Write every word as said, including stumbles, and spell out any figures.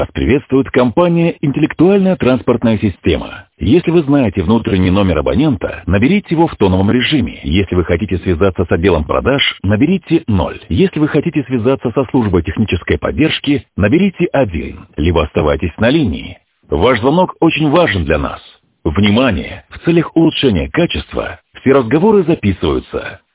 Вас приветствует компания «Интеллектуальная транспортная система». Если вы знаете внутренний номер абонента, наберите его в тоновом режиме. Если вы хотите связаться с отделом продаж, наберите ноль. Если вы хотите связаться со службой технической поддержки, наберите один, либо оставайтесь на линии. Ваш звонок очень важен для нас. Внимание! В целях улучшения качества все разговоры записываются.